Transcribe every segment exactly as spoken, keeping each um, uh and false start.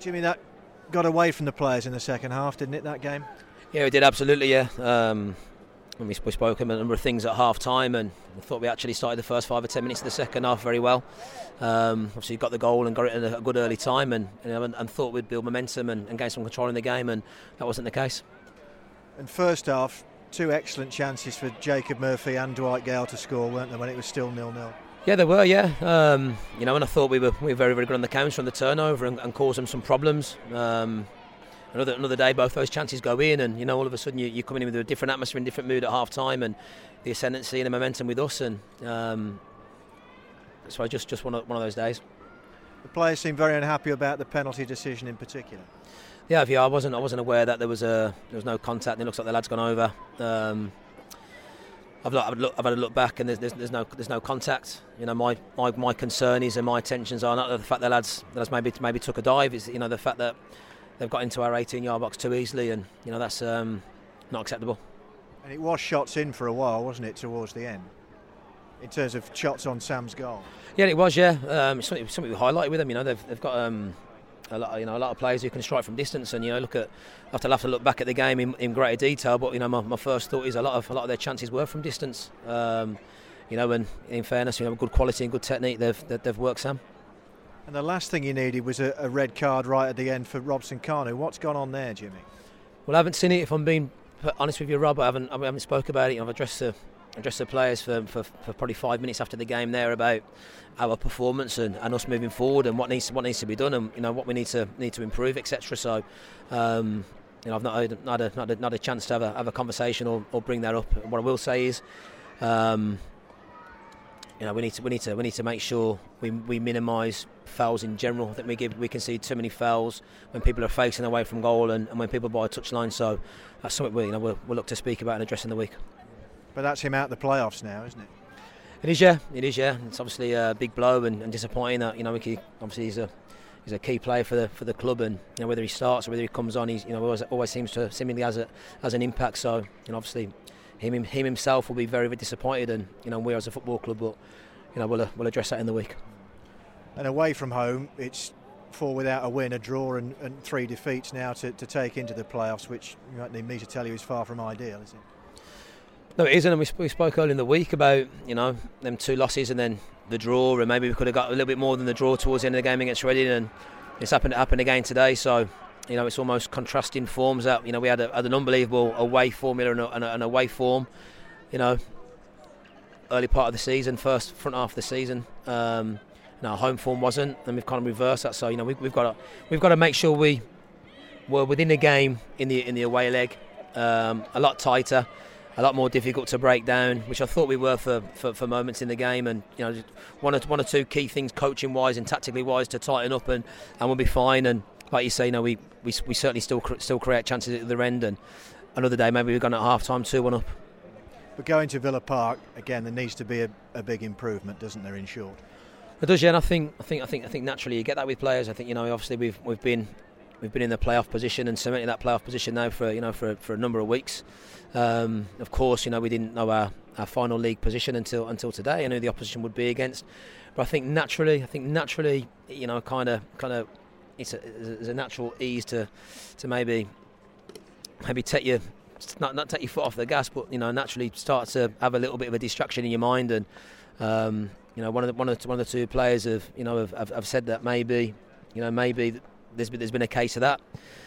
Jimmy, that got away from the players in the second half, didn't it, that game? Yeah, we did, absolutely, yeah. Um, we, we spoke about a number of things at half time, and I thought we actually started the first five or ten minutes of the second half very well. Um, obviously got the goal and got it at a good early time, and, you know, and, and thought we'd build momentum and, and gain some control in the game, and that wasn't the case. And first half, two excellent chances for Jacob Murphy and Dwight Gale to score, weren't there, when it was still nil nil? Yeah, they were, yeah. Um, you know, and I thought we were we were very, very good on the counter, on the turnover, and, and caused them some problems. Um, another another day, both those chances go in, and, you know, all of a sudden you, you're coming in with a different atmosphere and different mood at half time, and the ascendancy and the momentum with us, and um, so just just one of, one of those days. The players seem very unhappy about the penalty decision in particular. Yeah, yeah, I wasn't I wasn't aware that there was a there was no contact. And it looks like the lad's gone over. Um, I've, look, I've, look, I've had a look back, and there's, there's, there's no there's no contact. You know, my, my, my concern is, and my attentions are not the fact that lads the lads maybe maybe took a dive. Is, you know, the fact that they've got into our eighteen-yard box too easily, and, you know, that's um, not acceptable. And it was shots in for a while, wasn't it, towards the end, in terms of shots on Sam's goal? Yeah, it was. Yeah, um, it's something, something we highlighted with them. You know, they've they've got. Um, A lot, you know, a lot of players who can strike from distance, and, you know, look at. I have to have to look back at the game in, in greater detail. But, you know, my, my first thought is a lot of a lot of their chances were from distance. Um, you know, and in fairness, you know, good quality and good technique, they've they've worked, Sam. And the last thing you needed was a, a red card right at the end for Robson Kanu. What's gone on there, Jimmy? Well, I haven't seen it. If I'm being honest with you, Rob, I haven't I haven't spoke about it. I've addressed the addressed the players for, for, for probably five minutes after the game there about our performance and, and us moving forward and what needs what needs to be done, and, you know, what we need to need to improve, et cetera. So, um, you know, I've not had, not, had, not, had, not had a chance to have a have a conversation or, or bring that up. What I will say is, um, you know, we need to we need to we need to make sure we we minimise fouls in general. I think we give we concede too many fouls when people are facing away from goal, and, and when people by a touchline. So that's something we you know we'll, we'll look to speak about and address in the week. But that's him out the playoffs now, isn't it? It is, yeah. It is, yeah. It's obviously a big blow and, and disappointing that, you know, he, obviously he's a he's a key player for the for the club, and, you know, whether he starts or whether he comes on, he's, you know, always, always seems to seemingly has a has an impact. So, you know, obviously him him himself will be very, very disappointed, and, you know, we as a football club, but, you know, we'll uh, we'll address that in the week. And away from home, it's four without a win, a draw, and, and three defeats now to, to take into the playoffs, which you don't need me to tell you is far from ideal, is it? No, it isn't, and we, we spoke earlier in the week about, you know, them two losses and then the draw, and maybe we could have got a little bit more than the draw towards the end of the game against Reading, and it's happened to happen again today. So, you know, it's almost contrasting forms. That, you know, we had, a, had an unbelievable away formula and, a, and a, an away form, you know, early part of the season, first front half of the season. Um, you know, home form wasn't, and we've kind of reversed that. So, you know, we, we've got to we've got to make sure we were within the game in the in the away leg, um, a lot tighter. A lot more difficult to break down, which I thought we were for, for, for moments in the game, and, you know, one or one or two key things, coaching wise and tactically wise, to tighten up, and, and we'll be fine. And like you say, you know, we, we we certainly still still create chances at the end, and another day maybe we've gone at half time two one up. But going to Villa Park again, there needs to be a, a big improvement, doesn't there? In short, it does, yeah. And I think I think I think I think naturally you get that with players. I think, you know, obviously we've we've been. We've been in the playoff position and cemented that playoff position now for you know for for a number of weeks. Um, of course, you know, we didn't know our, our final league position until until today, and who the opposition would be against. But I think naturally, I think naturally, you know, kind of kind of it's a, it's a natural ease to to maybe maybe take your not not take your foot off the gas, but, you know, naturally start to have a little bit of a distraction in your mind. And um, you know, one of the one of the, one of the two players have you know have, have, have said that maybe you know maybe. There's been, there's been a case of that.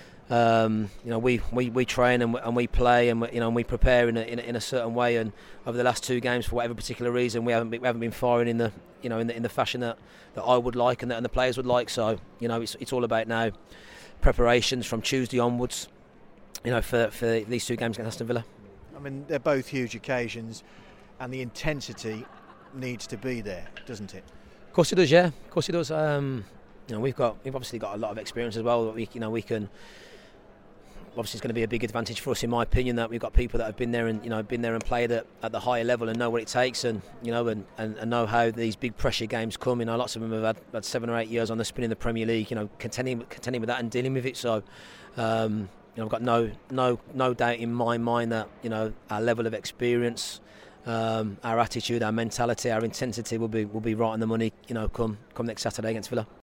Um, you know, we, we, we train and we, and we play and we, you know and we prepare in a, in a in a certain way. And over the last two games, for whatever particular reason, we haven't been, we haven't been firing in the you know in the in the fashion that, that I would like and that and the players would like. So, you know, it's it's all about now preparations from Tuesday onwards. You know, for for these two games against Aston Villa. I mean, they're both huge occasions, and the intensity needs to be there, doesn't it? Of course it does, yeah. Of course it does. Um, You know, we've got we've obviously got a lot of experience as well. That we you know we can obviously it's going to be a big advantage for us, in my opinion, that we've got people that have been there and you know been there and played at, at the higher level and know what it takes, and you know and, and, and know how these big pressure games come. You know, lots of them have had, had seven or eight years on the spin in the Premier League. You know, contending contending with that and dealing with it. So, um, you know, I've got no no no doubt in my mind that you know our level of experience. Um, our attitude, our mentality, our intensity will be will be right on the money. You know, come come next Saturday against Villa.